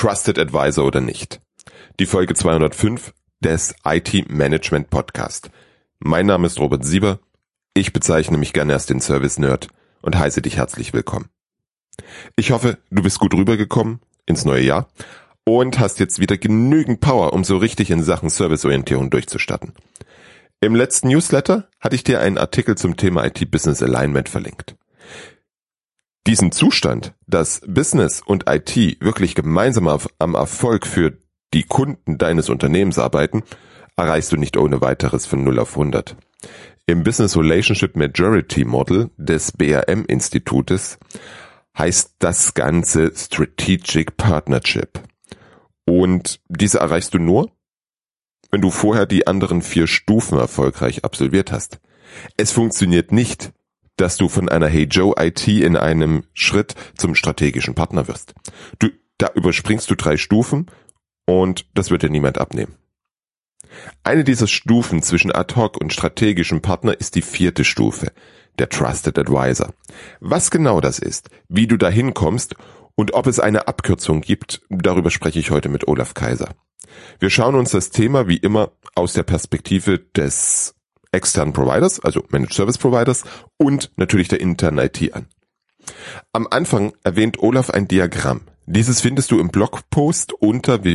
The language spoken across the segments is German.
Trusted Advisor oder nicht? Die Folge 205 des IT-Management Podcast. Mein Name ist Robert Sieber. Ich bezeichne mich gerne als den Service-Nerd und heiße dich herzlich willkommen. Ich hoffe, du bist gut rübergekommen ins neue Jahr und hast jetzt wieder genügend Power, um so richtig in Sachen Serviceorientierung durchzustarten. Im letzten Newsletter hatte ich dir einen Artikel zum Thema IT-Business Alignment verlinkt. Diesen Zustand, dass Business und IT wirklich gemeinsam am Erfolg für die Kunden deines Unternehmens arbeiten, erreichst du nicht ohne weiteres von 0 auf 100. Im Business Relationship Majority Model des BRM-Institutes heißt das Ganze Strategic Partnership. Und diese erreichst du nur, wenn du vorher die anderen 4 Stufen erfolgreich absolviert hast. Es funktioniert nicht, dass du von einer Hey Joe IT in einem Schritt zum strategischen Partner wirst. Da überspringst du 3 Stufen und das wird dir niemand abnehmen. Eine dieser Stufen zwischen Ad-Hoc und strategischem Partner ist die 4. Stufe, der Trusted Advisor. Was genau das ist, wie du dahin kommst und ob es eine Abkürzung gibt, darüber spreche ich heute mit Olaf Kaiser. Wir schauen uns das Thema wie immer aus der Perspektive des externen Providers, also Managed Service Providers und natürlich der internen IT an. Am Anfang erwähnt Olaf ein Diagramm. Dieses findest du im Blogpost unter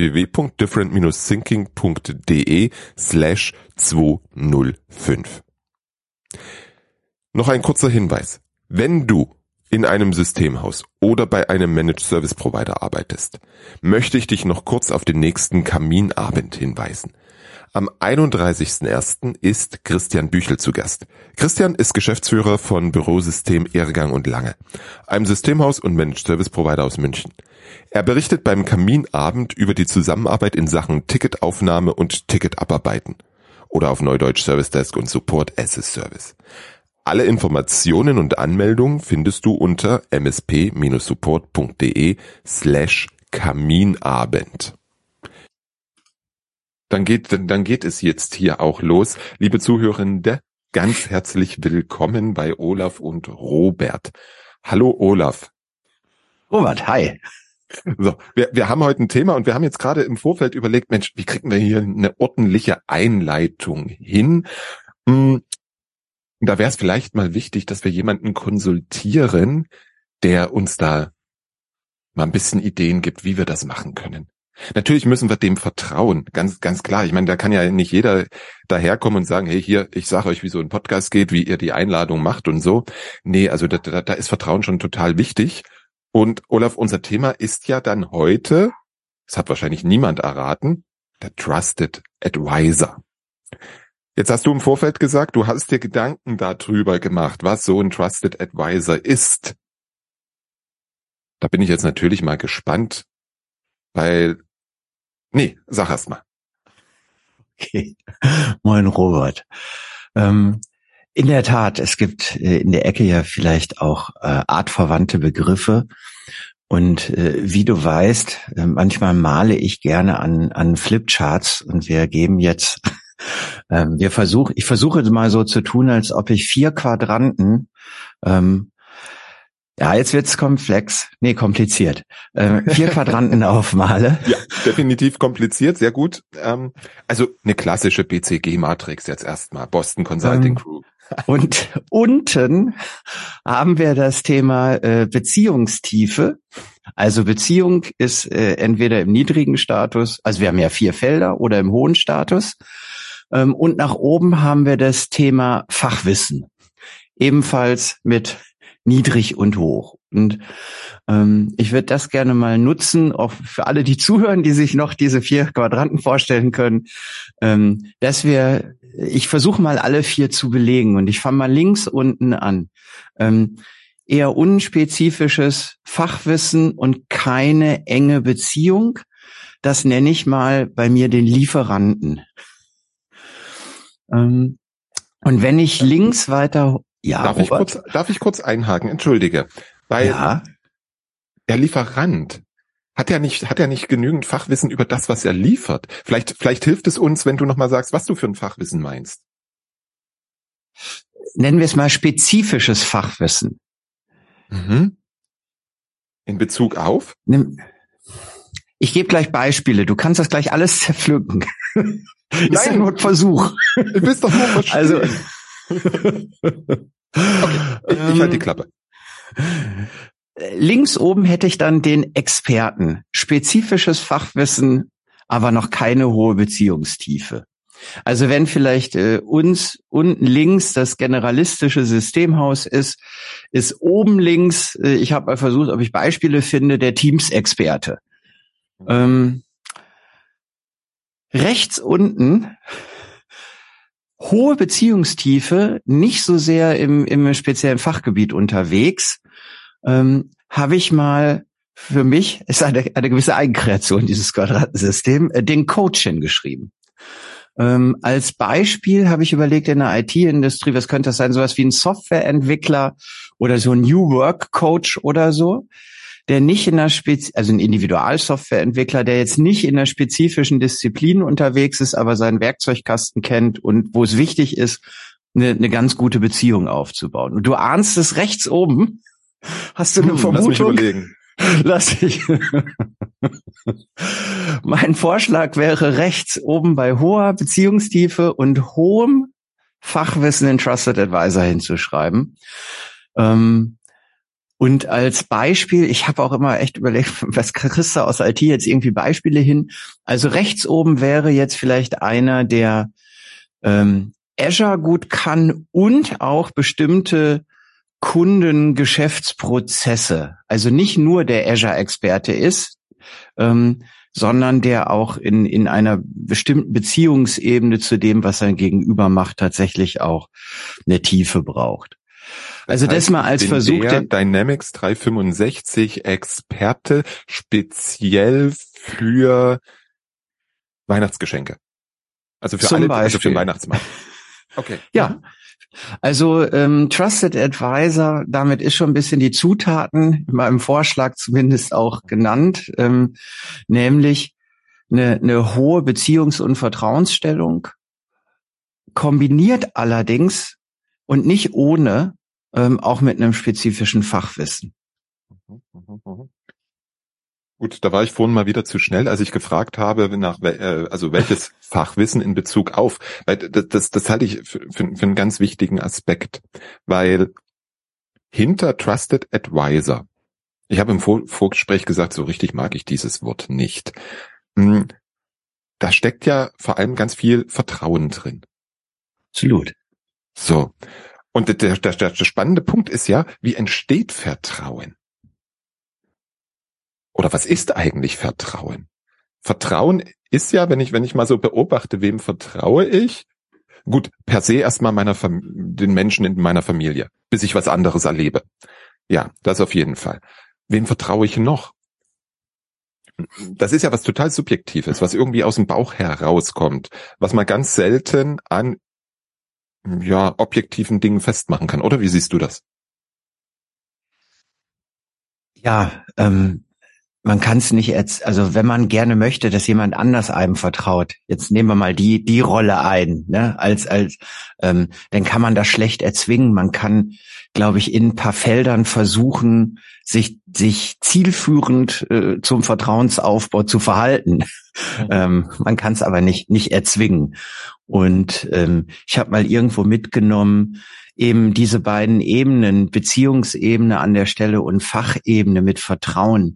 www.different-thinking.de/205. Noch ein kurzer Hinweis. Wenn du in einem Systemhaus oder bei einem Managed Service Provider arbeitest, möchte ich dich noch kurz auf den nächsten Kaminabend hinweisen. Am 31.01. ist Christian Büchel zu Gast. Christian ist Geschäftsführer von Bürosystem Ehrgang und Lange, einem Systemhaus und Managed Service Provider aus München. Er berichtet beim Kaminabend über die Zusammenarbeit in Sachen Ticketaufnahme und Ticketabarbeiten oder auf Neudeutsch Service Desk und Support as a Service. Alle Informationen und Anmeldungen findest du unter msp-support.de/Kaminabend. Dann geht es jetzt hier auch los. Liebe Zuhörende, ganz herzlich willkommen bei Olaf und Robert. Hallo Olaf. Robert, hi. So, wir haben heute ein Thema und wir haben jetzt gerade im Vorfeld überlegt, Mensch, wie kriegen wir hier eine ordentliche Einleitung hin? Da wäre es vielleicht mal wichtig, dass wir jemanden konsultieren, der uns da mal ein bisschen Ideen gibt, wie wir das machen können. Natürlich müssen wir dem vertrauen, ganz klar. Ich meine, da kann ja nicht jeder daherkommen und sagen, hey, hier, ich sage euch, wie so ein Podcast geht, wie ihr die Einladung macht und so. Nee, also da ist Vertrauen schon total wichtig. Und Olaf, unser Thema ist ja dann heute, das hat wahrscheinlich niemand erraten, der Trusted Advisor. Jetzt hast du im Vorfeld gesagt, du hast dir Gedanken darüber gemacht, was so ein Trusted Advisor ist. Da bin ich jetzt natürlich mal gespannt, weil... Nee, sag erst mal. Okay. Moin Robert. In der Tat, es gibt in der Ecke ja vielleicht auch artverwandte Begriffe. Und wie du weißt, manchmal male ich gerne an Flipcharts und wir geben jetzt, ich versuche mal so zu tun, als ob ich 4 Quadranten, ja, jetzt wird's kompliziert. 4 Quadranten aufmale. Ja, definitiv kompliziert, sehr gut. Also eine klassische BCG-Matrix jetzt erstmal, Boston Consulting Group. Und unten haben wir das Thema Beziehungstiefe. Also Beziehung ist entweder im niedrigen Status, also wir haben ja 4 Felder, oder im hohen Status. Und nach oben haben wir das Thema Fachwissen. Ebenfalls mit niedrig und hoch. Und ich würde das gerne mal nutzen, auch für alle, die zuhören, die sich noch diese 4 Quadranten vorstellen können, ich versuche mal alle 4 zu belegen und ich fange mal links unten an. Eher unspezifisches Fachwissen und keine enge Beziehung. Das nenne ich mal bei mir den Lieferanten. Und wenn ich links weiter... Ja, Darf ich kurz einhaken? Entschuldige. Weil der Lieferant hat ja nicht genügend Fachwissen über das, was er liefert. Vielleicht hilft es uns, wenn du nochmal sagst, was du für ein Fachwissen meinst. Nennen wir es mal spezifisches Fachwissen. Mhm. In Bezug auf? Ich gebe gleich Beispiele. Du kannst das gleich alles zerpflücken. Ist ja nur ein Versuch. Du bist doch nur verstehen. Also, okay, ich halte die Klappe. Links oben hätte ich dann den Experten. Spezifisches Fachwissen, aber noch keine hohe Beziehungstiefe. Also wenn vielleicht uns unten links das generalistische Systemhaus ist oben links, ich habe mal versucht, ob ich Beispiele finde, der Teams-Experte. Rechts unten hohe Beziehungstiefe, nicht so sehr im speziellen Fachgebiet unterwegs, habe ich mal für mich, ist eine gewisse Eigenkreation, dieses Quadratensystem, den Coach hingeschrieben. Als Beispiel habe ich überlegt, in der IT-Industrie, was könnte das sein, sowas wie ein Softwareentwickler oder so ein New Work Coach oder so, der nicht in der also ein Individualsoftwareentwickler, der jetzt nicht in der spezifischen Disziplin unterwegs ist, aber seinen Werkzeugkasten kennt und wo es wichtig ist, eine ganz gute Beziehung aufzubauen. Und du ahnst es rechts oben. Hast du eine Vermutung? Lass mich überlegen. Lass ich. Mein Vorschlag wäre rechts oben bei hoher Beziehungstiefe und hohem Fachwissen in Trusted Advisor hinzuschreiben. Und als Beispiel, ich habe auch immer echt überlegt, was kriegst du aus IT jetzt irgendwie Beispiele hin? Also rechts oben wäre jetzt vielleicht einer, der Azure gut kann und auch bestimmte Kundengeschäftsprozesse, also nicht nur der Azure-Experte ist, sondern der auch in einer bestimmten Beziehungsebene zu dem, was sein Gegenüber macht, tatsächlich auch eine Tiefe braucht. Also das heißt, mal als Versuch. Der Dynamics 365 Experte speziell für Weihnachtsgeschenke. Also für alle, also für den Weihnachtsmarkt. Okay. Ja. Also Trusted Advisor, damit ist schon ein bisschen die Zutaten in meinem Vorschlag zumindest auch genannt, nämlich eine hohe Beziehungs- und Vertrauensstellung, kombiniert allerdings und nicht ohne auch mit einem spezifischen Fachwissen. Gut, da war ich vorhin mal wieder zu schnell, als ich gefragt habe, also welches Fachwissen in Bezug auf, weil das halte ich für einen ganz wichtigen Aspekt, weil hinter Trusted Advisor, ich habe im Vorgespräch gesagt, so richtig mag ich dieses Wort nicht, da steckt ja vor allem ganz viel Vertrauen drin. Absolut. So, und der spannende Punkt ist ja, wie entsteht Vertrauen? Oder was ist eigentlich Vertrauen? Vertrauen ist ja, wenn ich mal so beobachte, wem vertraue ich? Gut, per se erstmal den Menschen in meiner Familie, bis ich was anderes erlebe. Ja, das auf jeden Fall. Wem vertraue ich noch? Das ist ja was total Subjektives, was irgendwie aus dem Bauch herauskommt, was man ganz selten an objektiven Dingen festmachen kann. Oder wie siehst du das? Ja, man kann es nicht, also wenn man gerne möchte, dass jemand anders einem vertraut, jetzt nehmen wir mal die Rolle ein, ne, dann kann man das schlecht erzwingen. Man kann, glaube ich, in ein paar Feldern versuchen, sich zielführend zum Vertrauensaufbau zu verhalten. Man kann es aber nicht erzwingen. Und ich habe mal irgendwo mitgenommen, eben diese beiden Ebenen, Beziehungsebene an der Stelle und Fachebene mit Vertrauen.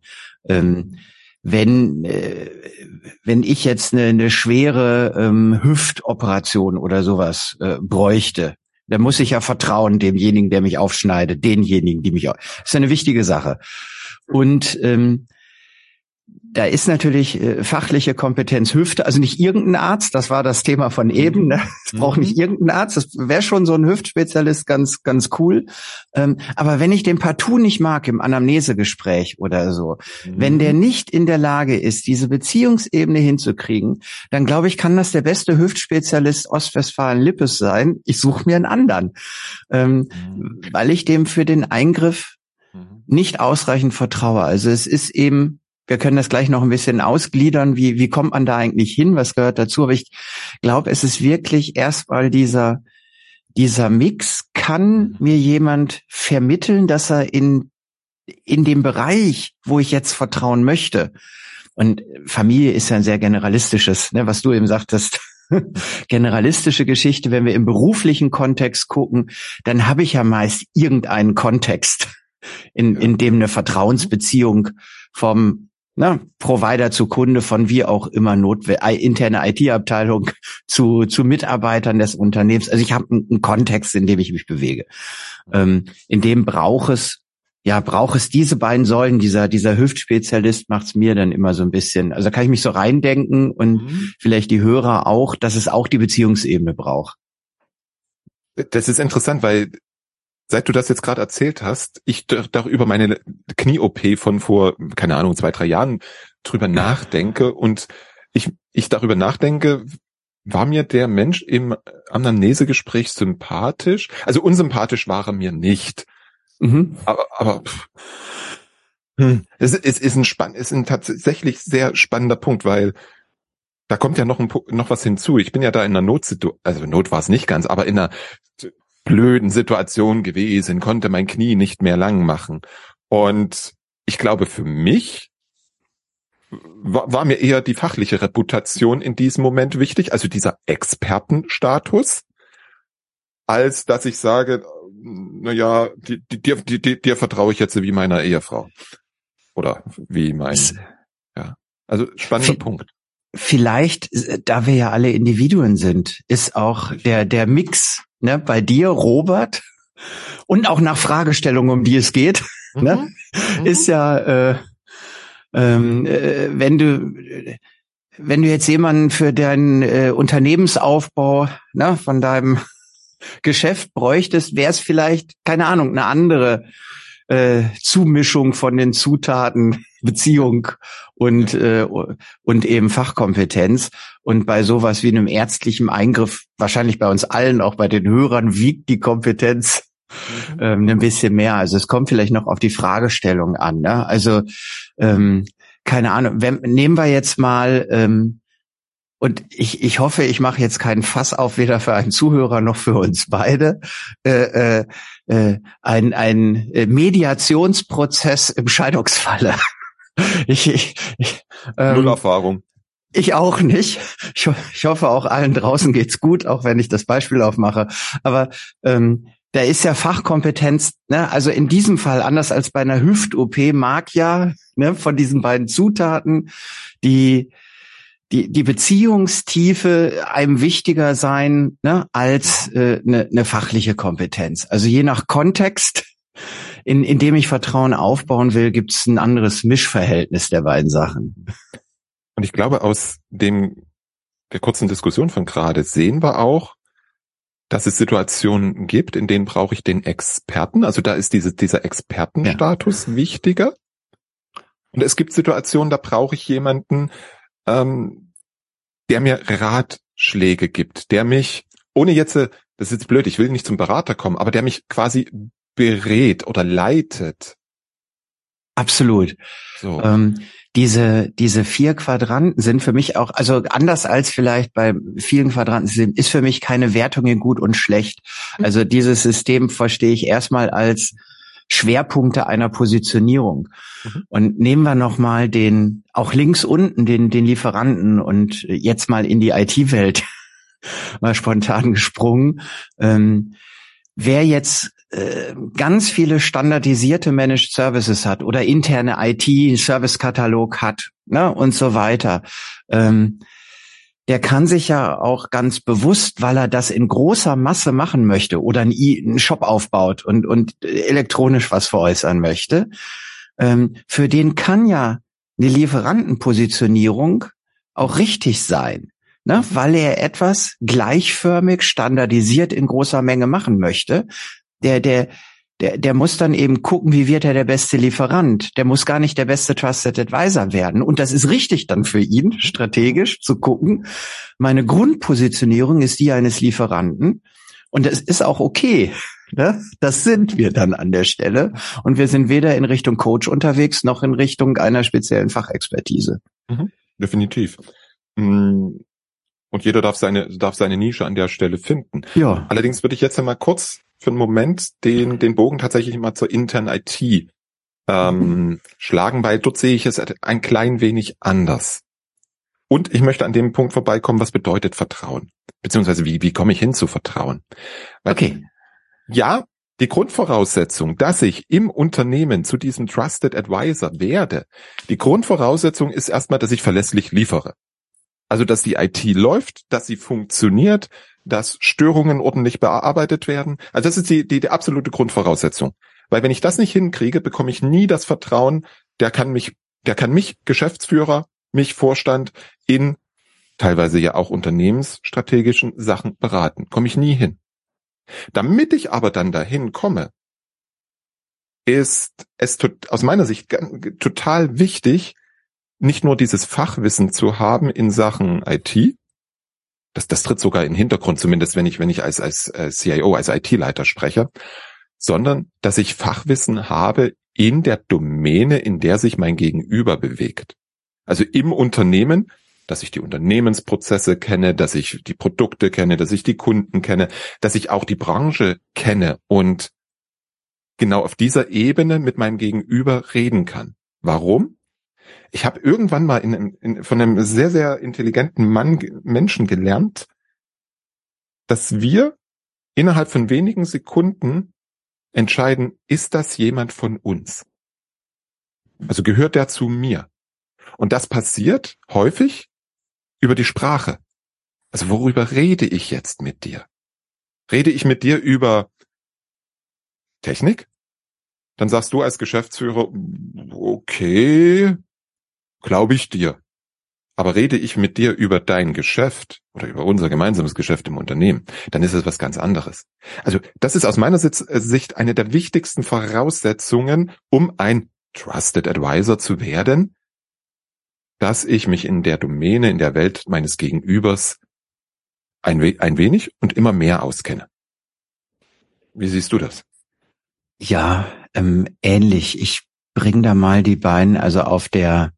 Wenn ich jetzt eine schwere Hüftoperation oder sowas bräuchte, dann muss ich ja vertrauen demjenigen, der mich aufschneidet, denjenigen, die mich das ist eine wichtige Sache. Und da ist natürlich fachliche Kompetenz Hüfte, also nicht irgendein Arzt, das war das Thema von eben, ne? Es braucht nicht irgendein Arzt, das wäre schon so ein Hüftspezialist ganz cool. Aber wenn ich den partout nicht mag im Anamnesegespräch oder so, wenn der nicht in der Lage ist, diese Beziehungsebene hinzukriegen, dann glaube ich, kann das der beste Hüftspezialist Ostwestfalen-Lippes sein. Ich suche mir einen anderen, weil ich dem für den Eingriff nicht ausreichend vertraue. Also es ist eben, wir können das gleich noch ein bisschen ausgliedern, wie kommt man da eigentlich hin, was gehört dazu, aber ich glaube, es ist wirklich erstmal dieser Mix, kann mir jemand vermitteln, dass er in dem Bereich, wo ich jetzt vertrauen möchte, Und Familie ist ja ein sehr generalistisches, ne, was du eben sagtest, generalistische Geschichte. Wenn wir im beruflichen Kontext gucken, dann habe ich ja meist irgendeinen Kontext, in dem eine Vertrauensbeziehung vom Provider zu Kunde, von wie auch immer interne IT-Abteilung zu Mitarbeitern des Unternehmens. Also ich habe einen Kontext, in dem ich mich bewege. In dem braucht es diese beiden Säulen. Dieser Hüftspezialist macht es mir dann immer so ein bisschen, also da kann ich mich so reindenken und vielleicht die Hörer auch, dass es auch die Beziehungsebene braucht. Das ist interessant, weil seit du das jetzt gerade erzählt hast, ich darüber meine Knie-OP von vor, keine Ahnung, 2-3 Jahren drüber nachdenke und ich darüber nachdenke, war mir der Mensch im Anamnesegespräch sympathisch? Also unsympathisch war er mir nicht. Aber es ist ein tatsächlich sehr spannender Punkt, weil da kommt ja noch was hinzu. Ich bin ja da in einer Notsituation, also Not war es nicht ganz, aber in einer blöden Situation gewesen, konnte mein Knie nicht mehr lang machen. Und ich glaube, für mich war mir eher die fachliche Reputation in diesem Moment wichtig, also dieser Expertenstatus, als dass ich sage, naja, dir vertraue ich jetzt wie meiner Ehefrau. Oder wie also spannender Punkt. Vielleicht, da wir ja alle Individuen sind, ist auch der Mix, ne, bei dir, Robert, und auch nach Fragestellungen, um die es geht, ne, ist ja, wenn du jetzt jemanden für deinen Unternehmensaufbau, ne, von deinem Geschäft bräuchtest, wäre es vielleicht, keine Ahnung, eine andere Zumischung von den Zutaten, Beziehung und eben Fachkompetenz. Und bei sowas wie einem ärztlichen Eingriff, wahrscheinlich bei uns allen, auch bei den Hörern, wiegt die Kompetenz ein bisschen mehr. Also es kommt vielleicht noch auf die Fragestellung an. Ne? Also keine Ahnung, nehmen wir jetzt mal und ich hoffe, ich mache jetzt keinen Fass auf, weder für einen Zuhörer noch für uns beide. Ein Mediationsprozess im Scheidungsfalle. Null Erfahrung. Ich auch nicht. Ich hoffe, auch allen draußen geht's gut, auch wenn ich das Beispiel aufmache. Aber da ist ja Fachkompetenz, ne? Also in diesem Fall, anders als bei einer Hüft-OP, mag ja, ne, von diesen beiden Zutaten die Beziehungstiefe einem wichtiger sein, ne, als eine fachliche Kompetenz. Also je nach Kontext, in dem ich Vertrauen aufbauen will, gibt es ein anderes Mischverhältnis der beiden Sachen. Und ich glaube, aus der kurzen Diskussion von gerade sehen wir auch, dass es Situationen gibt, in denen brauche ich den Experten. Also da ist dieser Expertenstatus wichtiger. Und es gibt Situationen, da brauche ich jemanden, der mir Ratschläge gibt, der mich, ohne jetzt, das ist jetzt blöd, ich will nicht zum Berater kommen, aber der mich quasi berät oder leitet. Absolut. So. Diese 4 Quadranten sind für mich auch, also anders als vielleicht bei vielen Quadranten ist für mich keine Wertung in gut und schlecht. Also dieses System verstehe ich erstmal als Schwerpunkte einer Positionierung. Und nehmen wir nochmal auch links unten, den Lieferanten und jetzt mal in die IT-Welt mal spontan gesprungen. Wer jetzt ganz viele standardisierte Managed Services hat oder interne IT-Service-Katalog hat, ne, und so weiter, der kann sich ja auch ganz bewusst, weil er das in großer Masse machen möchte oder einen Shop aufbaut und elektronisch was veräußern möchte, für den kann ja eine Lieferantenpositionierung auch richtig sein, ne, weil er etwas gleichförmig, standardisiert in großer Menge machen möchte. Der muss dann eben gucken, wie wird er der beste Lieferant. Der muss gar nicht der beste Trusted Advisor werden. Und das ist richtig dann für ihn, strategisch zu gucken. Meine Grundpositionierung ist die eines Lieferanten. Und es ist auch okay. Ne? Das sind wir dann an der Stelle. Und wir sind weder in Richtung Coach unterwegs, noch in Richtung einer speziellen Fachexpertise. Definitiv. Und jeder darf seine Nische an der Stelle finden. Ja. Allerdings würde ich jetzt einmal kurz für einen Moment den Bogen tatsächlich mal zur internen IT schlagen, weil dort sehe ich es ein klein wenig anders. Und ich möchte an dem Punkt vorbeikommen, was bedeutet Vertrauen? Beziehungsweise wie komme ich hin zu Vertrauen? Weil, Okay. ja, die Grundvoraussetzung, dass ich im Unternehmen zu diesem Trusted Advisor werde, die Grundvoraussetzung ist erstmal, dass ich verlässlich liefere. Also, dass die IT läuft, dass sie funktioniert, dass Störungen ordentlich bearbeitet werden. Also das ist die absolute Grundvoraussetzung. Weil wenn ich das nicht hinkriege, bekomme ich nie das Vertrauen, der kann mich Geschäftsführer, mich Vorstand in teilweise ja auch unternehmensstrategischen Sachen beraten. Komme ich nie hin. Damit ich aber dann dahin komme, ist es aus meiner Sicht total wichtig, nicht nur dieses Fachwissen zu haben in Sachen IT, das tritt sogar in den Hintergrund, zumindest wenn ich als CIO, als IT-Leiter spreche, sondern dass ich Fachwissen habe in der Domäne, in der sich mein Gegenüber bewegt. Also im Unternehmen, dass ich die Unternehmensprozesse kenne, dass ich die Produkte kenne, dass ich die Kunden kenne, dass ich auch die Branche kenne und genau auf dieser Ebene mit meinem Gegenüber reden kann. Warum? Ich habe irgendwann mal von einem sehr, sehr intelligenten Menschen gelernt, dass wir innerhalb von wenigen Sekunden entscheiden, ist das jemand von uns? Also gehört der zu mir? Und das passiert häufig über die Sprache. Also worüber rede ich jetzt mit dir? Rede ich mit dir über Technik? Dann sagst du als Geschäftsführer, okay, glaube ich dir. Aber rede ich mit dir über dein Geschäft oder über unser gemeinsames Geschäft im Unternehmen, dann ist es was ganz anderes. Also das ist aus meiner Sicht eine der wichtigsten Voraussetzungen, um ein Trusted Advisor zu werden, dass ich mich in der Domäne, in der Welt meines Gegenübers ein wenig und immer mehr auskenne. Wie siehst du das? Ja, ähnlich. Ich bringe da mal die beiden, also auf der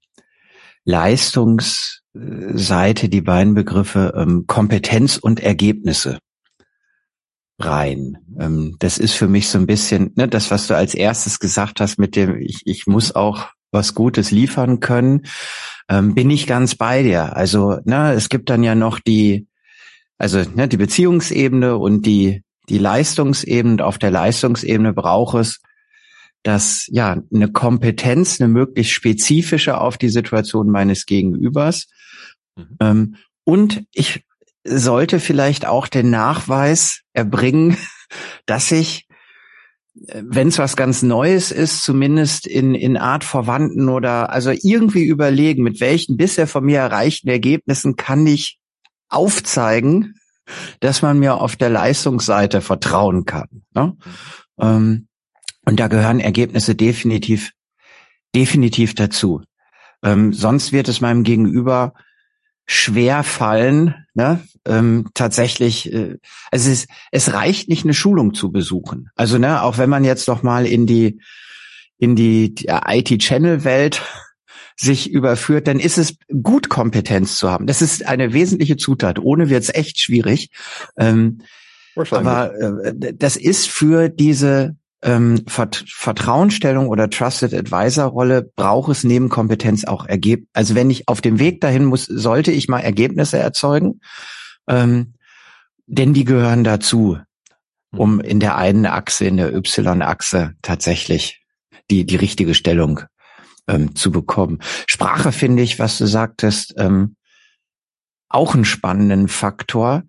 Leistungsseite die beiden Begriffe Kompetenz und Ergebnisse rein. Das ist für mich so ein bisschen, ne, das, was du als erstes gesagt hast mit dem, ich muss auch was Gutes liefern können, bin ich ganz bei dir. Also, ne, es gibt dann ja noch die Beziehungsebene und die Leistungsebene. Und auf der Leistungsebene braucht es eine Kompetenz, eine möglichst spezifische auf die Situation meines Gegenübers. Und ich sollte vielleicht auch den Nachweis erbringen, dass ich, wenn es was ganz Neues ist, zumindest in Art Verwandten oder also irgendwie überlegen, mit welchen bisher von mir erreichten Ergebnissen kann ich aufzeigen, dass man mir auf der Leistungsseite vertrauen kann. Ne? Und da gehören Ergebnisse definitiv dazu. Sonst wird es meinem Gegenüber schwer fallen, ne? Tatsächlich, also es reicht nicht, eine Schulung zu besuchen. Also, ne, auch wenn man jetzt noch mal in die IT-Channel-Welt sich überführt, dann ist es gut, Kompetenz zu haben. Das ist eine wesentliche Zutat. Ohne wird's echt schwierig. Aber das ist für diese Vertrauensstellung oder Trusted Advisor Rolle braucht es neben Kompetenz auch Ergebnisse. Also wenn ich auf dem Weg dahin muss, sollte ich mal Ergebnisse erzeugen, denn die gehören dazu, um in der einen Achse, in der Y-Achse tatsächlich die richtige Stellung zu bekommen. Sprache finde ich, was du sagtest, auch einen spannenden Faktor.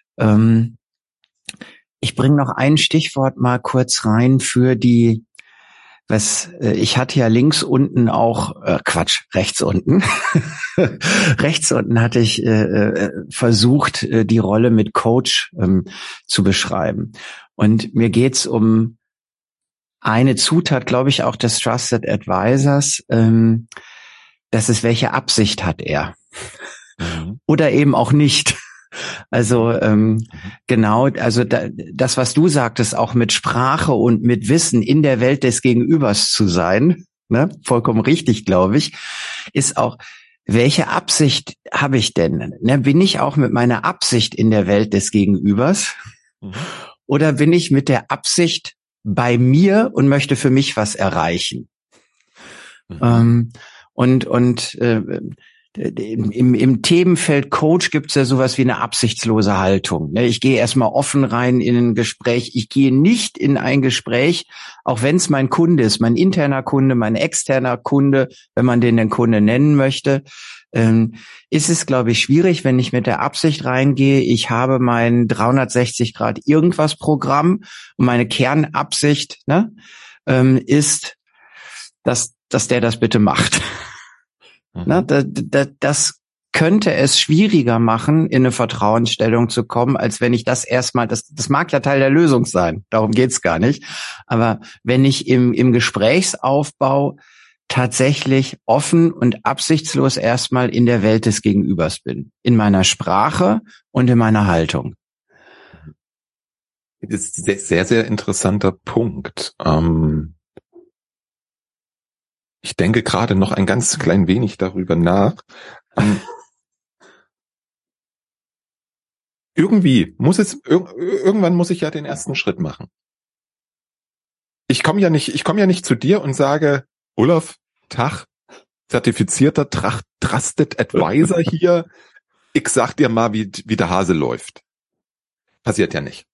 Ich bringe noch ein Stichwort mal kurz rein für ich hatte ja links unten auch, rechts unten. Rechts unten hatte ich versucht, die Rolle mit Coach zu beschreiben. Und mir geht's um eine Zutat, glaube ich, auch des Trusted Advisors. Das ist, welche Absicht hat er? Oder eben auch nicht. Also genau, also das, was du sagtest, auch mit Sprache und mit Wissen in der Welt des Gegenübers zu sein, ne, vollkommen richtig, glaube ich, ist auch, welche Absicht habe ich denn? Ne, bin ich auch mit meiner Absicht in der Welt des Gegenübers? Oder bin ich mit der Absicht bei mir und möchte für mich was erreichen? Im Themenfeld Coach gibt's ja sowas wie eine absichtslose Haltung. Ich gehe erstmal offen rein in ein Gespräch. Ich gehe nicht in ein Gespräch, auch wenn es mein Kunde ist, mein interner Kunde, mein externer Kunde, wenn man den Kunde nennen möchte, ist es, glaube ich, schwierig, wenn ich mit der Absicht reingehe, ich habe mein 360 Grad irgendwas Programm und meine Kernabsicht ist, dass der das bitte macht. Das könnte es schwieriger machen, in eine Vertrauensstellung zu kommen, als wenn ich das erstmal, das mag ja Teil der Lösung sein, darum geht's gar nicht, aber wenn ich im Gesprächsaufbau tatsächlich offen und absichtslos erstmal in der Welt des Gegenübers bin, in meiner Sprache und in meiner Haltung. Das ist ein sehr, sehr interessanter Punkt. Ich denke gerade noch ein ganz klein wenig darüber nach. Irgendwann muss ich ja den ersten Schritt machen. Ich komme ja nicht zu dir und sage, Olaf, Tag, zertifizierter Trusted Advisor hier. Ich sag dir mal, wie der Hase läuft. Passiert ja nicht.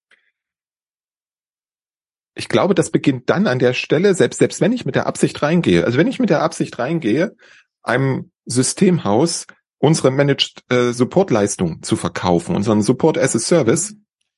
Ich glaube, das beginnt dann an der Stelle, selbst wenn ich mit der Absicht reingehe. Also wenn ich mit der Absicht reingehe, einem Systemhaus unsere Managed Support Leistung zu verkaufen, unseren Support as a Service,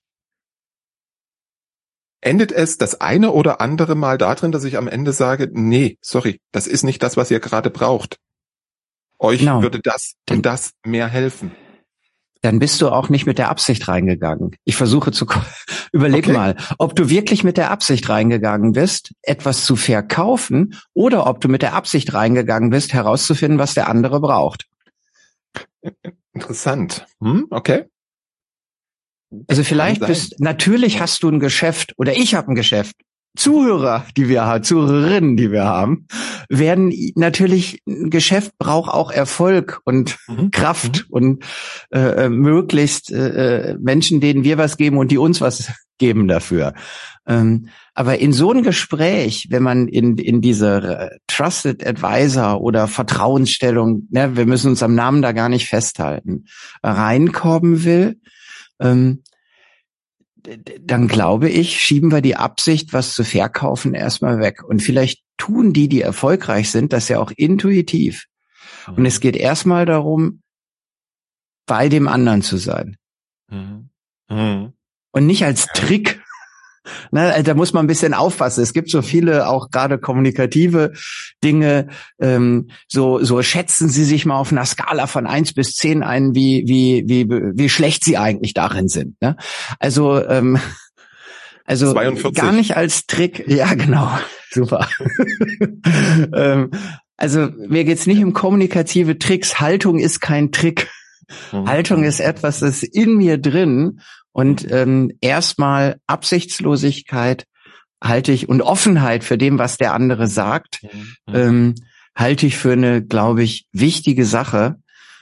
endet es das eine oder andere Mal darin, dass ich am Ende sage, nee, sorry, das ist nicht das, was ihr gerade braucht. Euch würde das und das mehr helfen. Dann bist du auch nicht mit der Absicht reingegangen. Ich versuche überleg mal, ob du wirklich mit der Absicht reingegangen bist, etwas zu verkaufen, oder ob du mit der Absicht reingegangen bist, herauszufinden, was der andere braucht. Interessant. Okay. Also vielleicht natürlich hast du ein Geschäft, oder ich habe ein Geschäft. Zuhörerinnen, die wir haben, werden natürlich, ein Geschäft braucht auch Erfolg und Kraft und möglichst Menschen, denen wir was geben und die uns was geben dafür. Aber in so ein Gespräch, wenn man in diese Trusted Advisor oder Vertrauensstellung, wir müssen uns am Namen da gar nicht festhalten, reinkommen will, dann glaube ich, schieben wir die Absicht, was zu verkaufen, erstmal weg. Und vielleicht tun die erfolgreich sind, das ja auch intuitiv. Und es geht erstmal darum, bei dem anderen zu sein. Und nicht als Trick. Also da muss man ein bisschen aufpassen. Es gibt so viele, auch gerade kommunikative Dinge, so schätzen Sie sich mal auf einer Skala von 1 bis 10 ein, wie schlecht Sie eigentlich darin sind. Ne? Also 42. Gar nicht als Trick. Ja, genau. Super. Also mir geht's nicht um kommunikative Tricks. Haltung ist kein Trick. Haltung ist etwas, das ist in mir drin. Und erstmal Absichtslosigkeit halte ich und Offenheit für dem, was der andere sagt, halte ich für eine, glaube ich, wichtige Sache,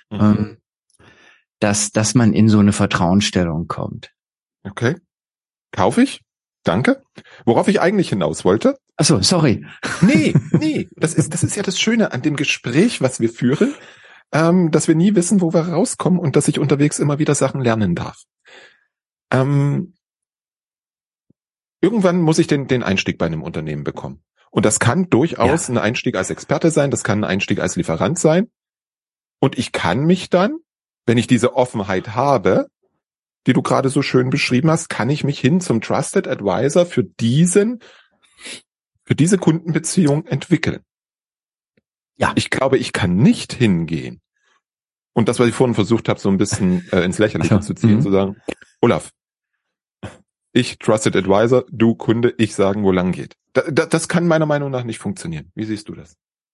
dass man in so eine Vertrauensstellung kommt. Okay. Kaufe ich? Danke. Worauf ich eigentlich hinaus wollte? Ach so, sorry. Nee. Das ist ja das Schöne an dem Gespräch, was wir führen, dass wir nie wissen, wo wir rauskommen und dass ich unterwegs immer wieder Sachen lernen darf. Irgendwann muss ich den Einstieg bei einem Unternehmen bekommen. Und das kann durchaus ein Einstieg als Experte sein, das kann ein Einstieg als Lieferant sein. Und ich kann mich dann, wenn ich diese Offenheit habe, die du gerade so schön beschrieben hast, kann ich mich hin zum Trusted Advisor für diese Kundenbeziehung entwickeln. Ja. Ich glaube, ich kann nicht hingehen. Und das, was ich vorhin versucht habe, so ein bisschen ins Lächerliche zu ziehen, zu sagen, Olaf, ich Trusted Advisor, du Kunde, ich sagen, wo lang geht. Das kann meiner Meinung nach nicht funktionieren. Wie siehst du das?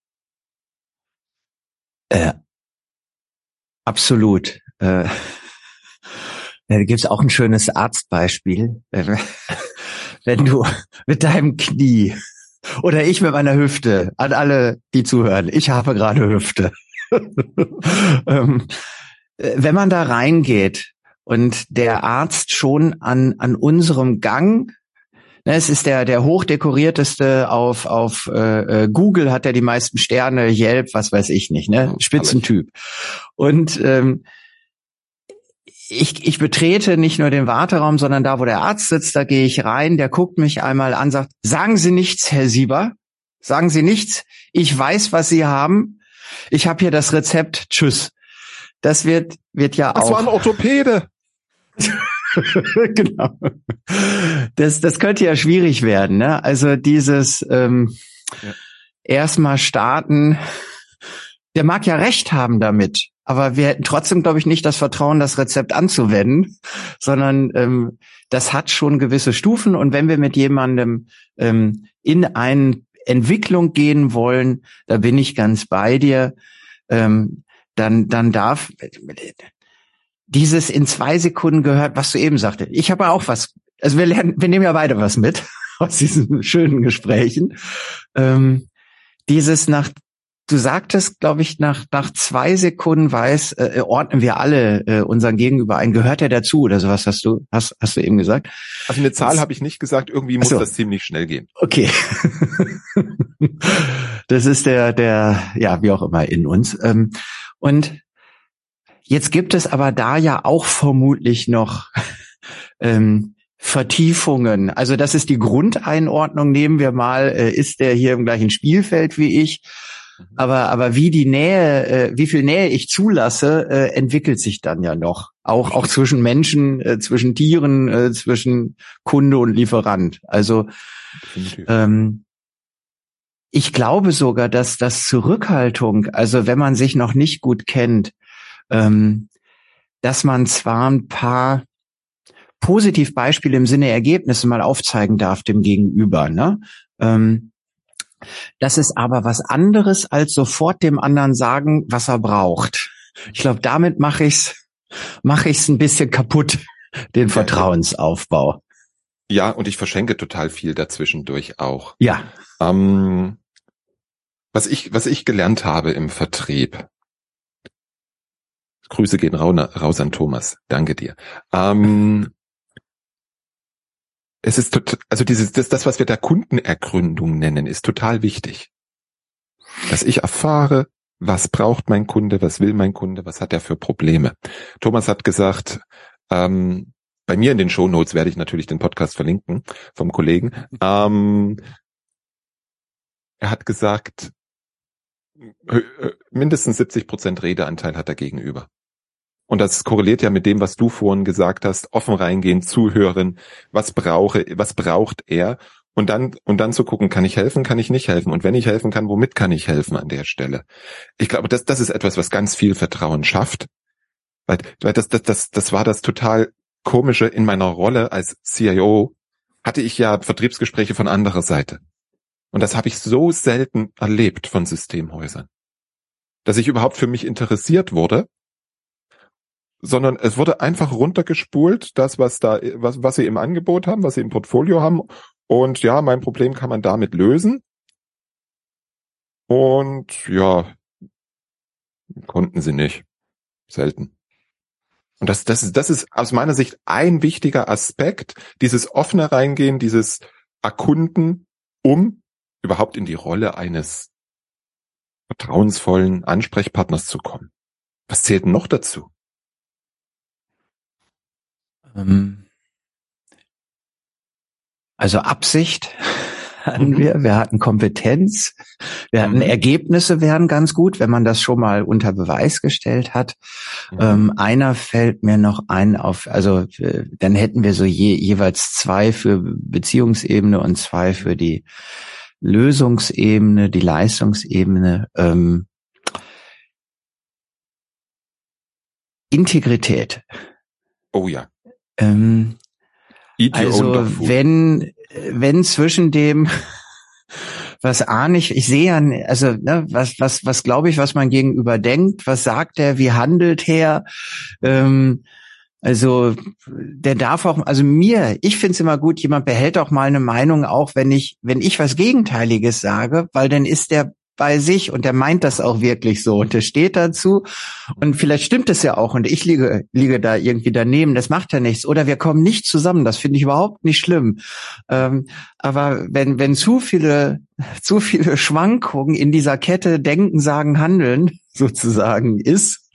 Absolut. Da gibt's auch ein schönes Arztbeispiel. Wenn du mit deinem Knie oder ich mit meiner Hüfte, an alle, die zuhören, ich habe gerade Hüfte. Wenn man da reingeht und der Arzt schon an unserem Gang Es ist der hochdekorierteste auf Google, hat er die meisten Sterne, Yelp, was weiß ich nicht, ne? Spitzentyp. Und ich betrete nicht nur den Warteraum, sondern da, wo der Arzt sitzt, da gehe ich rein, der guckt mich einmal an, sagt, sagen Sie nichts, Herr Sieber, sagen Sie nichts, ich weiß, was Sie haben, ich habe hier das Rezept, tschüss. Das wird ja auch... Das war ein Orthopäde. Genau. Das könnte ja schwierig werden, ne? Also dieses erstmal starten, der mag ja recht haben damit, aber wir hätten trotzdem, glaube ich, nicht das Vertrauen, das Rezept anzuwenden, sondern das hat schon gewisse Stufen. Und wenn wir mit jemandem in eine Entwicklung gehen wollen, da bin ich ganz bei dir, dann darf dieses in 2 Sekunden gehört, was du eben sagte. Ich habe auch was, also wir nehmen ja beide was mit aus diesen schönen Gesprächen. Du sagtest, glaube ich, nach 2 Sekunden ordnen wir alle unseren Gegenüber ein. Gehört er dazu oder sowas hast du eben gesagt? Also eine Zahl habe ich nicht gesagt, irgendwie muss das ziemlich schnell gehen. Okay. Das ist der, ja, wie auch immer in uns. Und jetzt gibt es aber da ja auch vermutlich noch Vertiefungen. Also das ist die Grundeinordnung. Nehmen wir mal, ist der hier im gleichen Spielfeld wie ich? Aber wie viel Nähe ich zulasse, entwickelt sich dann ja noch. Auch zwischen Menschen, zwischen Tieren, zwischen Kunde und Lieferant. Also ich glaube sogar, dass das Zurückhaltung, also wenn man sich noch nicht gut kennt, dass man zwar ein paar Positivbeispiele im Sinne Ergebnisse mal aufzeigen darf dem Gegenüber, ne? Das ist aber was anderes, als sofort dem anderen sagen, was er braucht. Ich glaube, damit mache ich's ein bisschen kaputt, den Vertrauensaufbau. Ja, und ich verschenke total viel dazwischendurch auch. Ja. Was ich gelernt habe im Vertrieb. Grüße gehen raus an Thomas. Danke dir. Es ist also das, was wir da Kundenergründung nennen, ist total wichtig. Dass ich erfahre, was braucht mein Kunde, was will mein Kunde, was hat er für Probleme. Thomas hat gesagt, bei mir in den Shownotes werde ich natürlich den Podcast verlinken vom Kollegen. Er hat gesagt, mindestens 70% Redeanteil hat er gegenüber. Und das korreliert ja mit dem, was du vorhin gesagt hast, offen reingehen, zuhören, was braucht er und dann zu gucken, kann ich helfen, kann ich nicht helfen und wenn ich helfen kann, womit kann ich helfen an der Stelle? Ich glaube, das ist etwas, was ganz viel Vertrauen schafft, weil das war das total Komische in meiner Rolle als CIO, hatte ich ja Vertriebsgespräche von anderer Seite und das habe ich so selten erlebt von Systemhäusern, dass ich überhaupt für mich interessiert wurde, sondern es wurde einfach runtergespult, das, was sie im Angebot haben, was sie im Portfolio haben. Und ja, mein Problem kann man damit lösen. Und ja, konnten sie nicht. Selten. Und das ist aus meiner Sicht ein wichtiger Aspekt, dieses offene Reingehen, dieses Erkunden, um überhaupt in die Rolle eines vertrauensvollen Ansprechpartners zu kommen. Was zählt denn noch dazu? Also Absicht hatten wir hatten Kompetenz, wir hatten Ergebnisse, wären ganz gut, wenn man das schon mal unter Beweis gestellt hat. Einer fällt mir noch ein dann hätten wir so jeweils 2 für Beziehungsebene und 2 für die Lösungsebene, die Leistungsebene. Integrität. Oh ja. Also wenn zwischen dem, was ahne ich sehe ja, also ne, was glaube ich, was mein Gegenüber denkt, was sagt er, wie handelt er, also der darf auch, also ich finde es immer gut, jemand behält auch mal eine Meinung, auch wenn ich was Gegenteiliges sage, weil dann ist der bei sich und der meint das auch wirklich so und der steht dazu und vielleicht stimmt es ja auch und ich liege da irgendwie daneben, das macht ja nichts oder wir kommen nicht zusammen, das finde ich überhaupt nicht schlimm. Aber wenn zu viele Schwankungen in dieser Kette Denken, Sagen, Handeln sozusagen ist,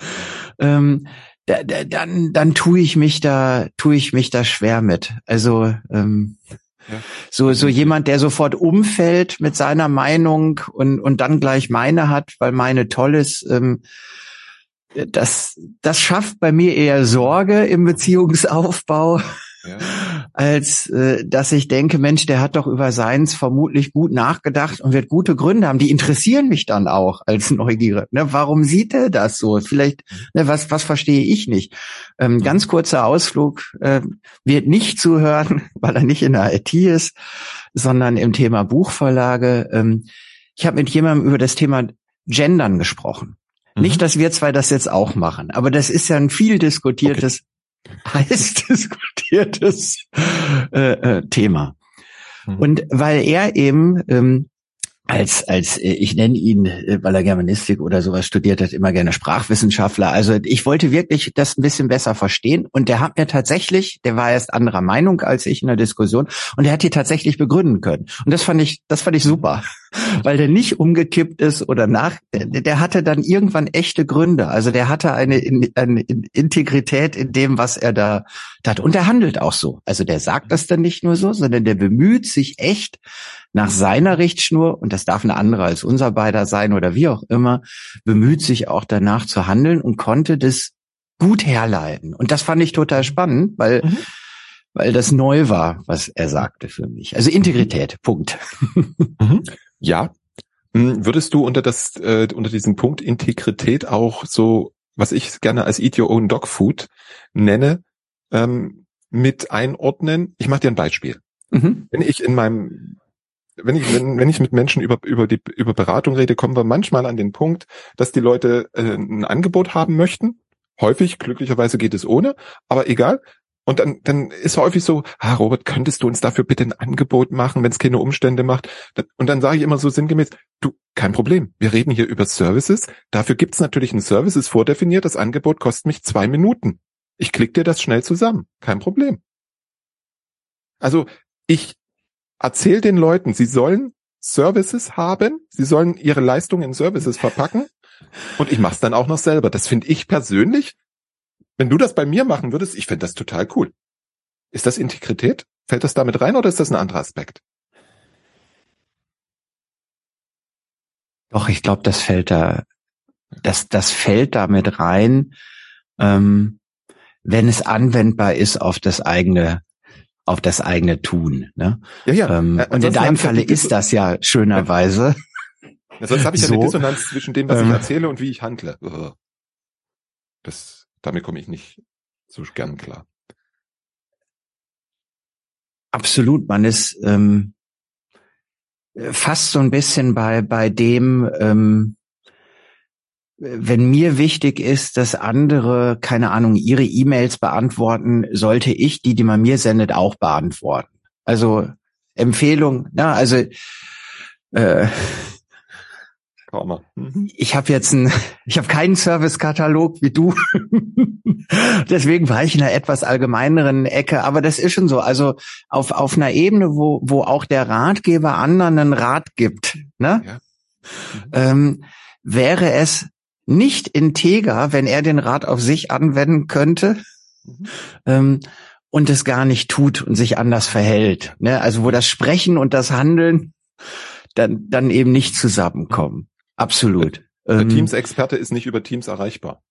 dann tue ich mich da schwer mit. Also so jemand, der sofort umfällt mit seiner Meinung und dann gleich meine hat, weil meine toll ist, das schafft bei mir eher Sorge im Beziehungsaufbau, als dass ich denke, Mensch, der hat doch über seins vermutlich gut nachgedacht und wird gute Gründe haben. Die interessieren mich dann auch als Neugier. Ne, warum sieht er das so? Vielleicht, was verstehe ich nicht? Ganz kurzer Ausflug, wird nicht zuhören, weil er nicht in der IT ist, sondern im Thema Buchvorlage. Ich habe mit jemandem über das Thema Gendern gesprochen. Nicht, dass wir zwei das jetzt auch machen, aber das ist ja ein viel diskutiertes, heiß diskutiertes Thema. Und weil er eben als ich nenne ihn, weil er Germanistik oder sowas studiert hat, immer gerne Sprachwissenschaftler. Also ich wollte wirklich das ein bisschen besser verstehen und der hat mir tatsächlich, der war erst anderer Meinung als ich in der Diskussion und der hat die tatsächlich begründen können. Und das fand ich super, weil der nicht umgekippt ist oder der hatte dann irgendwann echte Gründe. Also der hatte eine Integrität in dem, was er da hat. Und der handelt auch so. Also der sagt das dann nicht nur so, sondern der bemüht sich echt nach seiner Richtschnur, und das darf eine andere als unser beider sein oder wie auch immer, bemüht sich auch danach zu handeln und konnte das gut herleiten. Und das fand ich total spannend, weil das neu war, was er sagte für mich. Also Integrität, Punkt. Ja. Würdest du unter diesem Punkt Integrität auch so, was ich gerne als Eat Your Own Dog Food nenne, mit einordnen? Ich mache dir ein Beispiel. Wenn ich mit Menschen über Beratung rede, kommen wir manchmal an den Punkt, dass die Leute ein Angebot haben möchten. Häufig, glücklicherweise geht es ohne, aber egal. Und dann ist häufig so, Robert, könntest du uns dafür bitte ein Angebot machen, wenn es keine Umstände macht? Und dann sage ich immer so sinngemäß, du, kein Problem. Wir reden hier über Services. Dafür gibt's natürlich ein Service, ist vordefiniert. Das Angebot kostet mich 2 Minuten. Ich klicke dir das schnell zusammen. Kein Problem. Also ich erzähl den Leuten, sie sollen Services haben, sie sollen ihre Leistungen in Services verpacken und ich mach's dann auch noch selber. Das finde ich persönlich, wenn du das bei mir machen würdest, ich finde das total cool. Ist das Integrität? Fällt das damit rein oder ist das ein anderer Aspekt? Doch, ich glaube, das fällt damit rein, wenn es anwendbar ist auf das eigene Tun. Ne? Ja. Und in deinem Falle ist das ja schönerweise. Ja, sonst habe ich ja eine Dissonanz zwischen dem, was ich erzähle und wie ich handle. Damit komme ich nicht so gern klar. Absolut, man ist fast so ein bisschen bei dem, wenn mir wichtig ist, dass andere, keine Ahnung, ihre E-Mails beantworten, sollte ich die man mir sendet, auch beantworten. Also Empfehlung, ja, also ich habe keinen Servicekatalog wie du. Deswegen war ich in einer etwas allgemeineren Ecke, aber das ist schon so. Also auf einer Ebene, wo auch der Ratgeber anderen einen Rat gibt, ne? Ja. Wäre es nicht integer, wenn er den Rat auf sich anwenden könnte und es gar nicht tut und sich anders verhält. Ne? Also wo das Sprechen und das Handeln dann eben nicht zusammenkommen. Absolut. Der Teams-Experte ist nicht über Teams erreichbar.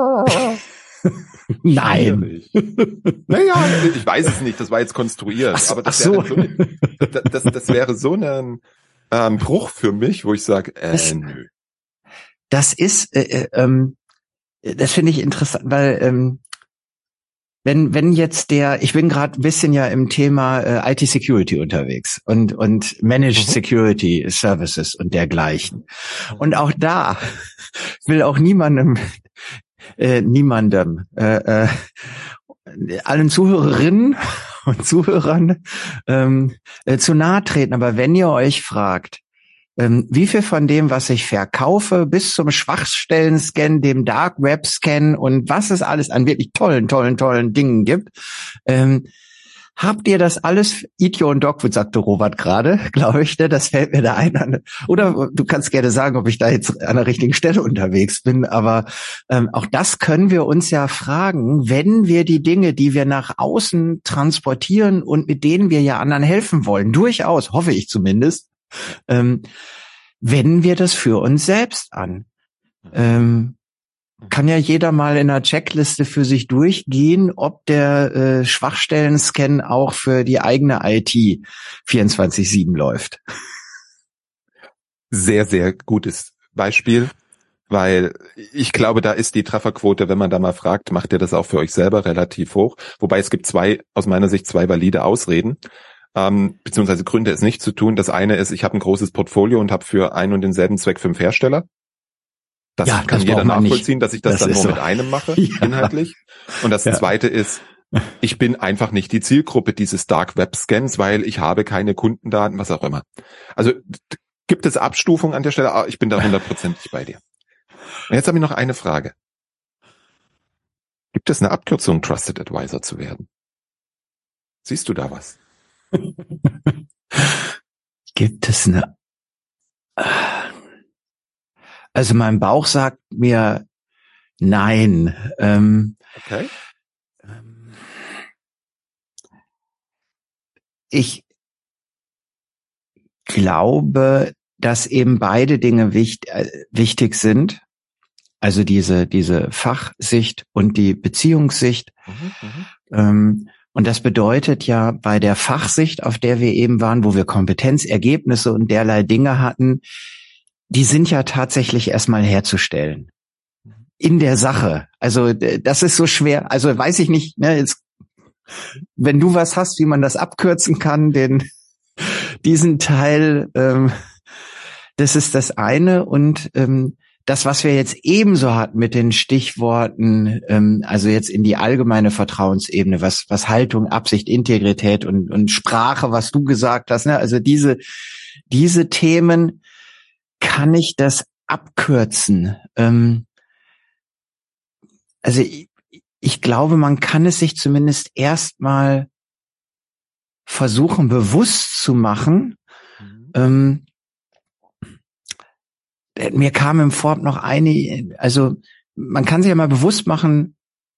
Nein. Naja, ich weiß es nicht, das war jetzt konstruiert. Aber das wäre so ein Bruch für mich, wo ich sage, nö. Das ist, das finde ich interessant, weil wenn jetzt ich bin gerade ein bisschen ja im Thema IT-Security unterwegs und Managed Security Services und dergleichen. Und auch da will auch niemandem allen Zuhörerinnen und Zuhörern zu nahe treten. Aber wenn ihr euch fragt, wie viel von dem, was ich verkaufe, bis zum Schwachstellen-Scan, dem Dark Web-Scan und was es alles an wirklich tollen Dingen gibt, habt ihr das alles, Itio und Dogwood, sagte Robert gerade, glaube ich, ne? Das fällt mir da ein. Oder du kannst gerne sagen, ob ich da jetzt an der richtigen Stelle unterwegs bin, aber auch das können wir uns ja fragen, wenn wir die Dinge, die wir nach außen transportieren und mit denen wir ja anderen helfen wollen, durchaus, hoffe ich zumindest, wenden wir das für uns selbst an. Kann ja jeder mal in einer Checkliste für sich durchgehen, ob der Schwachstellen-Scan auch für die eigene IT 24/7 läuft. Sehr, sehr gutes Beispiel, weil ich glaube, da ist die Trefferquote, wenn man da mal fragt, macht ihr das auch für euch selber relativ hoch. Wobei es gibt aus meiner Sicht zwei valide Ausreden, beziehungsweise Gründe, es nicht zu tun. Das eine ist, ich habe ein großes Portfolio und habe für einen und denselben Zweck 5 Hersteller. Das kann jeder nachvollziehen, dass ich das dann nur mit einem mache, inhaltlich. Und das zweite ist, ich bin einfach nicht die Zielgruppe dieses Dark Web Scans, weil ich habe keine Kundendaten, was auch immer. Also gibt es Abstufungen an der Stelle? Ich bin da 100%ig bei dir. Und jetzt habe ich noch eine Frage. Gibt es eine Abkürzung, Trusted Advisor zu werden? Siehst du da was? Gibt es eine... Also mein Bauch sagt mir nein. Okay. Ich glaube, dass eben beide Dinge wichtig sind. Also diese Fachsicht und die Beziehungssicht. Und das bedeutet ja bei der Fachsicht, auf der wir eben waren, wo wir Kompetenzergebnisse und derlei Dinge hatten, die sind ja tatsächlich erstmal herzustellen. In der Sache. Also das ist so schwer. Also weiß ich nicht, ne, jetzt, wenn du was hast, wie man das abkürzen kann, diesen Teil, das ist das eine. Und das, was wir jetzt ebenso hatten mit den Stichworten, also jetzt in die allgemeine Vertrauensebene, was Haltung, Absicht, Integrität und Sprache, was du gesagt hast, ne, also diese Themen, kann ich das abkürzen? Also ich glaube, man kann es sich zumindest erstmal versuchen, bewusst zu machen. Mir kam im Vorab noch also man kann sich ja mal bewusst machen,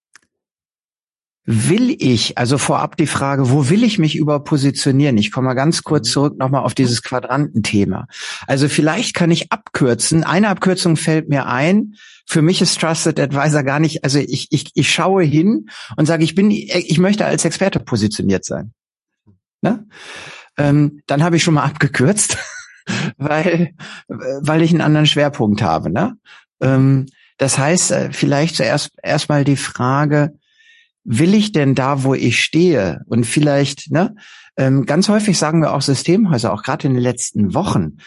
also vorab die Frage, wo will ich mich positionieren? Ich komme mal ganz kurz zurück nochmal auf dieses Quadrantenthema. Also vielleicht kann ich abkürzen. Eine Abkürzung fällt mir ein. Für mich ist Trusted Advisor gar nicht, also ich schaue hin und sage, ich möchte als Experte positioniert sein. Ne? Dann habe ich schon mal abgekürzt, weil ich einen anderen Schwerpunkt habe. Ne? Das heißt, vielleicht zuerst erstmal die Frage, will ich denn da, wo ich stehe? Und vielleicht, ne, ganz häufig sagen wir auch Systemhäuser, auch gerade in den letzten Wochen,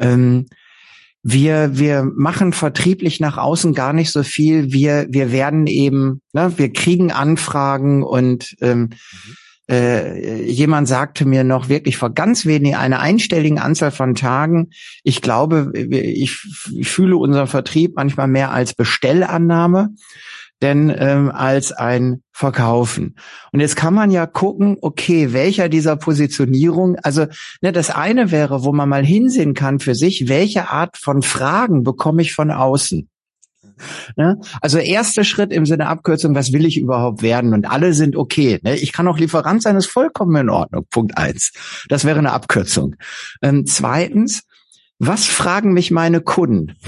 wir machen vertrieblich nach außen gar nicht so viel. Wir werden eben, ne, wir kriegen Anfragen und jemand sagte mir noch wirklich vor ganz wenig einer einstelligen Anzahl von Tagen, ich glaube, ich fühle unseren Vertrieb manchmal mehr als Bestellannahme, denn als ein Verkaufen. Und jetzt kann man ja gucken, okay, welcher dieser Positionierung, also ne, das eine wäre, wo man mal hinsehen kann für sich, welche Art von Fragen bekomme ich von außen. Ne? Also erster Schritt im Sinne Abkürzung, was will ich überhaupt werden? Und alle sind okay. Ne? Ich kann auch Lieferant sein, ist vollkommen in Ordnung. Punkt 1. Das wäre eine Abkürzung. Zweitens, was fragen mich meine Kunden?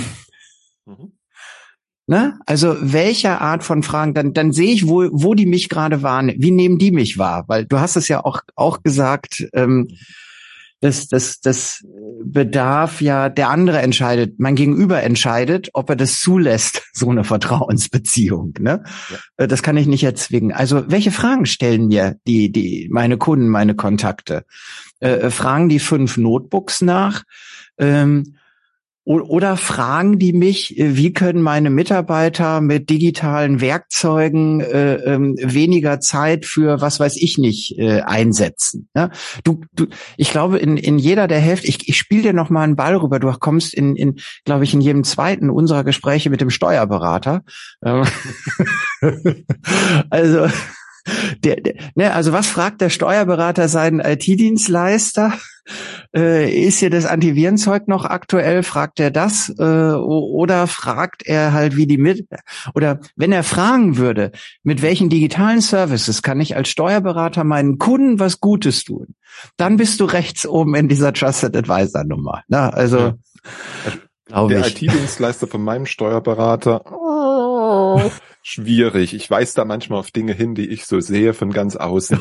Ne? Also welche Art von Fragen, dann sehe ich, wo die mich gerade wahrnehmen. Wie nehmen die mich wahr? Weil du hast es ja auch gesagt, das bedarf ja, der andere entscheidet, mein Gegenüber entscheidet, ob er das zulässt, so eine Vertrauensbeziehung. Ne? Ja. Das kann ich nicht erzwingen. Also welche Fragen stellen mir die meine Kunden, meine Kontakte? Fragen die 5 Notebooks nach? Oder fragen die mich, wie können meine Mitarbeiter mit digitalen Werkzeugen weniger Zeit für was weiß ich nicht einsetzen? Ja? Ich glaube, in jeder der Hälfte, ich spiele dir noch mal einen Ball rüber. Du kommst glaube ich, in jedem zweiten unserer Gespräche mit dem Steuerberater. Also also was fragt der Steuerberater seinen IT-Dienstleister? Ist hier das Antivirenzeug noch aktuell? Fragt er das? Oder fragt er halt, oder wenn er fragen würde, mit welchen digitalen Services kann ich als Steuerberater meinen Kunden was Gutes tun? Dann bist du rechts oben in dieser Trusted Advisor Nummer. Na, also, glaube der ich. IT-Dienstleister von meinem Steuerberater, schwierig. Ich weise da manchmal auf Dinge hin, die ich so sehe von ganz außen.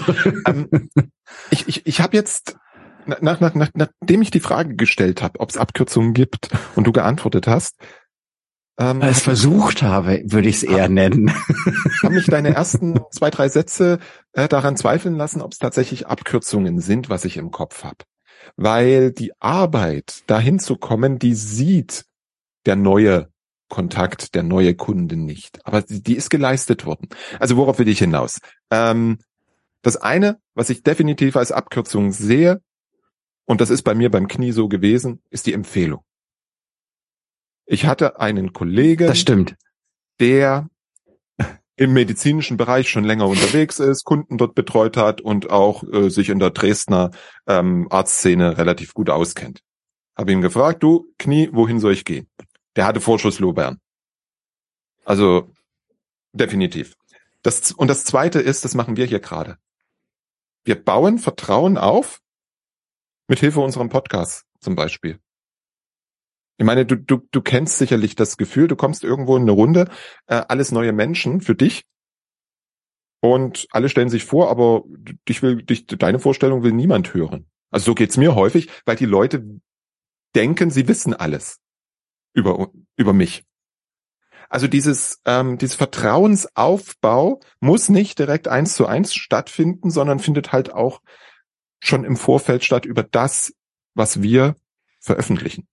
Ich habe jetzt, nachdem ich die Frage gestellt habe, ob es Abkürzungen gibt und du geantwortet hast, als versucht habe, würde ich es eher nennen. Haben mich deine ersten 2, 3 Sätze daran zweifeln lassen, ob es tatsächlich Abkürzungen sind, was ich im Kopf habe. Weil die Arbeit, dahin zu kommen, die sieht der neue Kontakt, der neue Kunde nicht. Aber die ist geleistet worden. Also worauf will ich hinaus? Das eine, was ich definitiv als Abkürzung sehe, und das ist bei mir beim Knie so gewesen, ist die Empfehlung. Ich hatte einen Kollegen, das stimmt, der im medizinischen Bereich schon länger unterwegs ist, Kunden dort betreut hat und auch sich in der Dresdner Arztszene relativ gut auskennt. Habe ihn gefragt, du Knie, wohin soll ich gehen? Der hatte Vorschusslorbeeren. Also definitiv. Und das Zweite ist, das machen wir hier gerade. Wir bauen Vertrauen auf, mit Hilfe unserem Podcast zum Beispiel. Ich meine, du kennst sicherlich das Gefühl, du kommst irgendwo in eine Runde, alles neue Menschen für dich und alle stellen sich vor, aber deine Vorstellung will niemand hören. Also so geht's mir häufig, weil die Leute denken, sie wissen alles über mich. Also dieses Vertrauensaufbau muss nicht direkt 1:1 stattfinden, sondern findet halt auch schon im Vorfeld statt über das, was wir veröffentlichen.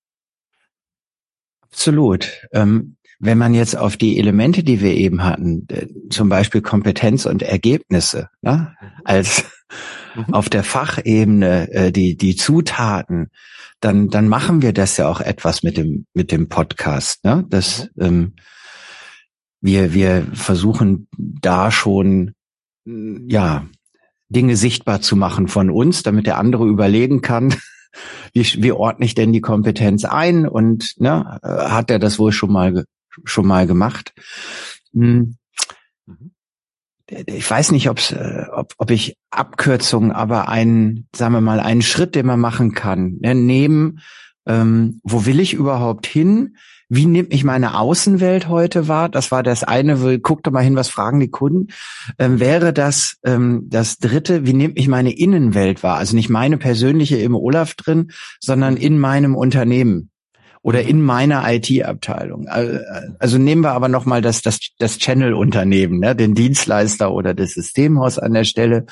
Absolut. Wenn man jetzt auf die Elemente, die wir eben hatten, zum Beispiel Kompetenz und Ergebnisse, ne, als auf der Fachebene die Zutaten, dann machen wir das ja auch etwas mit dem Podcast, ne? Das wir versuchen da schon Dinge sichtbar zu machen von uns, damit der andere überlegen kann, wie ordne ich denn die Kompetenz ein und hat er das wohl schon mal gemacht? Ich weiß nicht, ob ich Abkürzungen, aber einen Schritt, den man machen kann, nehmen, wo will ich überhaupt hin? Wie nimmt mich meine Außenwelt heute wahr? Das war das eine, guck doch mal hin, was fragen die Kunden. Wäre das dritte, wie nimmt mich meine Innenwelt wahr? Also nicht meine persönliche im Olaf drin, sondern in meinem Unternehmen oder in meiner IT-Abteilung. Also nehmen wir aber nochmal das Channel-Unternehmen, ne, den Dienstleister oder das Systemhaus an der Stelle.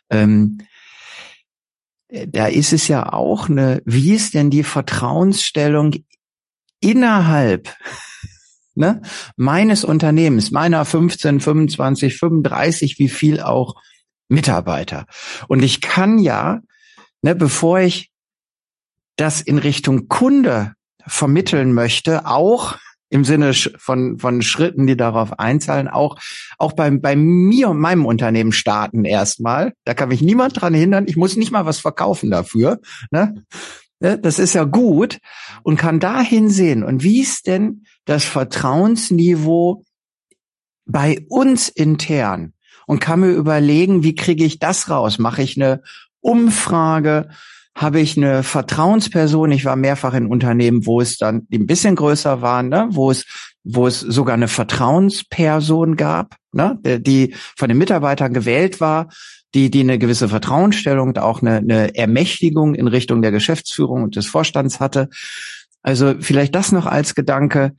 Da ist es ja auch wie ist denn die Vertrauensstellung innerhalb meines Unternehmens, meiner 15, 25, 35, wie viel auch Mitarbeiter. Und ich kann ja, bevor ich das in Richtung Kunde vermitteln möchte, auch im Sinne von Schritten, die darauf einzahlen, auch bei mir und meinem Unternehmen starten erstmal. Da kann mich niemand dran hindern. Ich muss nicht mal was verkaufen dafür. Ne? Das ist ja gut und kann da hinsehen. Und wie ist denn das Vertrauensniveau bei uns intern? Und kann mir überlegen, wie kriege ich das raus? Mache ich eine Umfrage? Habe ich eine Vertrauensperson? Ich war mehrfach in Unternehmen, wo es dann, die ein bisschen größer waren, ne? wo es sogar eine Vertrauensperson gab, ne? Die von den Mitarbeitern gewählt war, die eine gewisse Vertrauensstellung und auch eine Ermächtigung in Richtung der Geschäftsführung und des Vorstands hatte. Also vielleicht das noch als Gedanke.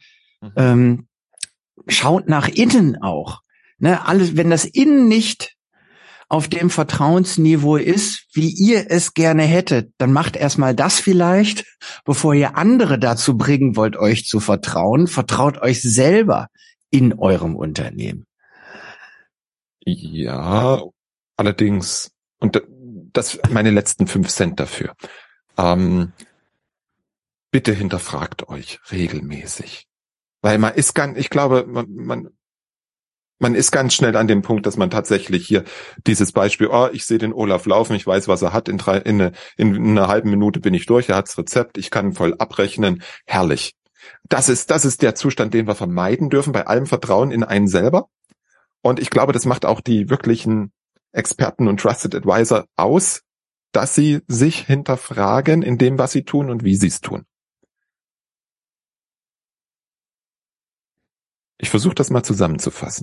Schaut nach innen auch. Ne? Alles, wenn das Innen nicht auf dem Vertrauensniveau ist, wie ihr es gerne hättet, dann macht erstmal das vielleicht, bevor ihr andere dazu bringen wollt, euch zu vertrauen. Vertraut euch selber in eurem Unternehmen. Ja, allerdings, und das meine letzten 5 Cent dafür. Bitte hinterfragt euch regelmäßig. Weil ich glaube, man ist ganz schnell an dem Punkt, dass man tatsächlich hier dieses Beispiel, ich sehe den Olaf laufen, ich weiß, was er hat, in einer halben Minute bin ich durch, er hat das Rezept, ich kann voll abrechnen, herrlich. Das ist der Zustand, den wir vermeiden dürfen, bei allem Vertrauen in einen selber. Und ich glaube, das macht auch die wirklichen Experten und Trusted Advisor aus, dass sie sich hinterfragen in dem, was sie tun und wie sie es tun. Ich versuche das mal zusammenzufassen.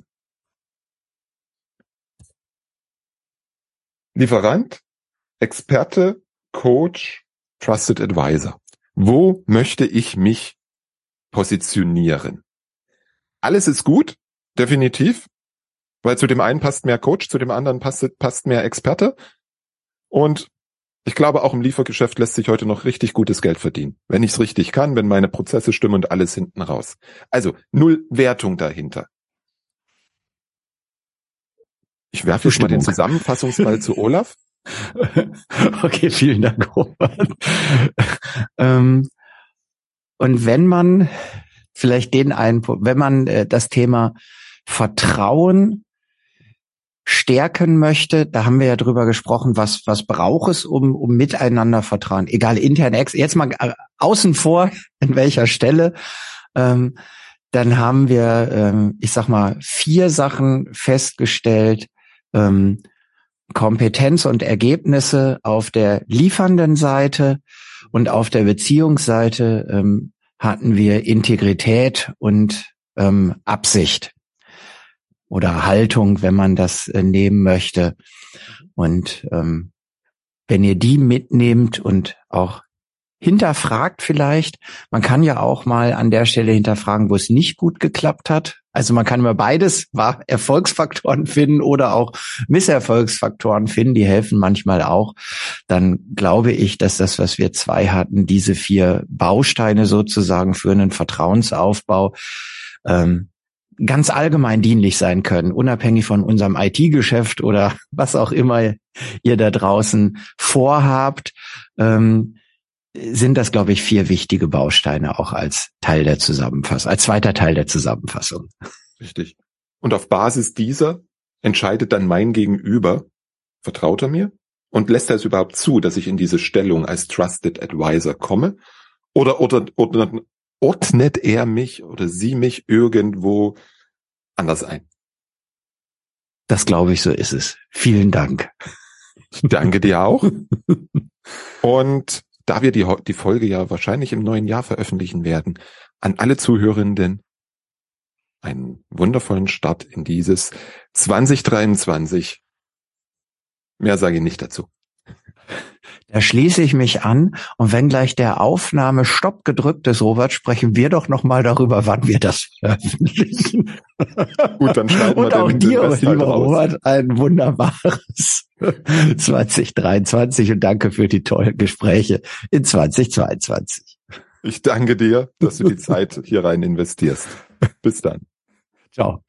Lieferant, Experte, Coach, Trusted Advisor. Wo möchte ich mich positionieren? Alles ist gut, definitiv, weil zu dem einen passt mehr Coach, zu dem anderen passt mehr Experte. Und ich glaube, auch im Liefergeschäft lässt sich heute noch richtig gutes Geld verdienen. Wenn ich es richtig kann, wenn meine Prozesse stimmen und alles hinten raus. Also 0 Wertung dahinter. Ich werfe jetzt mal den Zusammenfassungsball zu Olaf. Okay, vielen Dank, Robert. Und wenn man vielleicht wenn man das Thema Vertrauen stärken möchte, da haben wir ja drüber gesprochen, was braucht es, um miteinander Vertrauen, egal intern, jetzt mal außen vor, in welcher Stelle, dann haben wir, 4 Sachen festgestellt, Kompetenz und Ergebnisse auf der liefernden Seite und auf der Beziehungsseite hatten wir Integrität und Absicht oder Haltung, wenn man das nehmen möchte. Und wenn ihr die mitnehmt und auch hinterfragt vielleicht, man kann ja auch mal an der Stelle hinterfragen, wo es nicht gut geklappt hat. Also man kann immer beides, Erfolgsfaktoren finden oder auch Misserfolgsfaktoren finden, die helfen manchmal auch. Dann glaube ich, dass das, was wir 2 hatten, diese 4 Bausteine sozusagen für einen Vertrauensaufbau, ganz allgemein dienlich sein können, unabhängig von unserem IT-Geschäft oder was auch immer ihr da draußen vorhabt, sind das, glaube ich, 4 wichtige Bausteine auch als Teil der Zusammenfassung, als zweiter Teil der Zusammenfassung. Richtig. Und auf Basis dieser entscheidet dann mein Gegenüber, vertraut er mir? Und lässt er es überhaupt zu, dass ich in diese Stellung als Trusted Advisor komme? Oder ordnet er mich oder sie mich irgendwo anders ein? Das glaube ich, so ist es. Vielen Dank. Ich danke dir auch. Und da wir die Folge ja wahrscheinlich im neuen Jahr veröffentlichen werden, an alle Zuhörenden einen wundervollen Start in dieses 2023. Mehr sage ich nicht dazu. Da schließe ich mich an und wenn gleich der Aufnahme-Stopp gedrückt ist, Robert, sprechen wir doch nochmal darüber, wann wir das veröffentlichen. Gut, dann schneiden wir und auch den dir, Rest lieber halt raus. Robert, ein wunderbares 2023 und danke für die tollen Gespräche in 2022. Ich danke dir, dass du die Zeit hier rein investierst. Bis dann. Ciao.